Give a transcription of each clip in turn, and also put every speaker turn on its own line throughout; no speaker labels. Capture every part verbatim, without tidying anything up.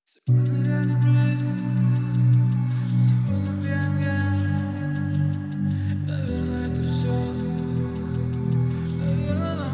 Сегодня я не брит, сегодня пьян я. Наверное, это все, наверное, нам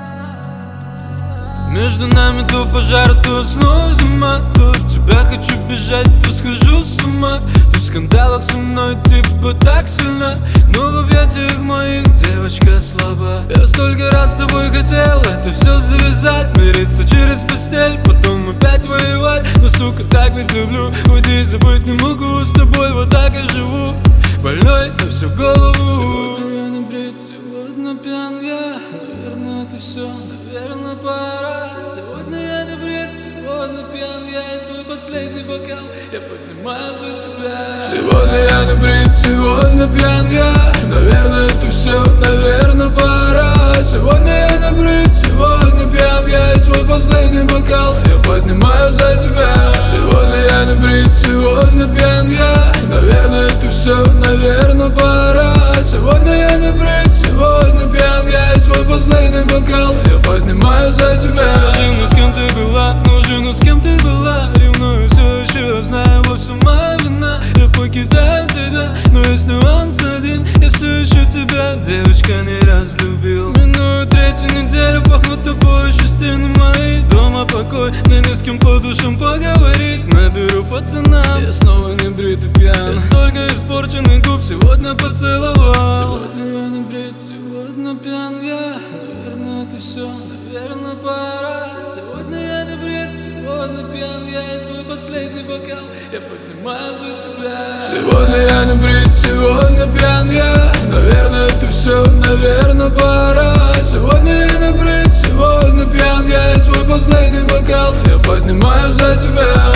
пора. Между нами то пожар, то снова зима. То от тебя хочу бежать, то схожу с ума. То в скандалах со мной типа так сильно, но в объятиях моих девочка слаба. Я столько раз с тобой хотел это все завязать, мириться через постель, потом опять воевать. Но, сука, так ведь люблю, уйти забыть не могу. С тобой вот так и живу, больной на всю голову. Сегодня я не брит, сегодня пьян я. Наверное, это все, наверное, пора. Сегодня я не брит, сегодня пьян я. И свой последний бокал я поднимаю за тебя. Сегодня я не брит, сегодня пьян я. Наверное, это все, наверное, пора. Сегодня я не брит, сегодня пьян я. И свой последний бокал я поднимаю за тебя. Сегодня я не брит, сегодня пьян я. Наверное, это все, наверное, пора. Сегодня я не брит, сегодня пьян я. И свой последний бокал я поднимаю за тебя. Скажи, ну с кем ты была, ну же, ну с кем ты была. Ревную все еще, знаю, во всем моя вина. Я покидаю тебя, но есть нюанс один. Я все еще тебя, девочка, не раз любил. Миную третью неделю, пахнут тобой еще стены мои. Дома покой, мне не с кем по душам поговорить. Наберу пацанам, я снова не брит и пьян. Я столько испорченных губ сегодня поцеловал. Сегодня я не брит, сегодня пьян я. Наверное, это все, наверное, пора. Сегодня я не брит, сегодня пьян я. И свой последний бокал я поднимаю за тебя. Сегодня я не брит, сегодня пьян я. Наверное, это все, наверное, пора. Сегодня я не брит, сегодня пьян я. И свой последний бокал я поднимаю за тебя.